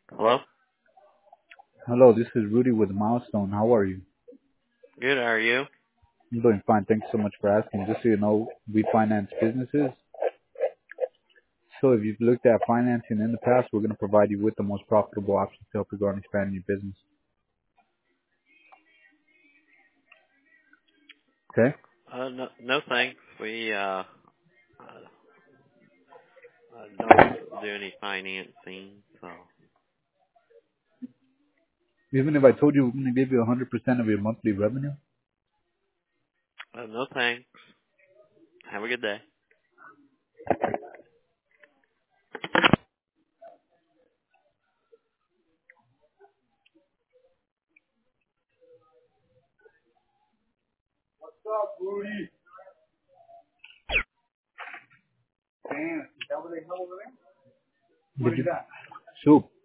Hello? Hello, this is Rudy with Milestone. How are you? Good, how are you? I'm doing fine. Thanks so much for asking. Just so you know, we finance businesses. So if you've looked at financing in the past, we're going to provide you with the most profitable options to help you grow and expand your business. Okay? No thanks. We don't do any financing, so. Even if I told you we're going to give you 100% of your monthly revenue, No thanks. Have a good day. would you? Soup.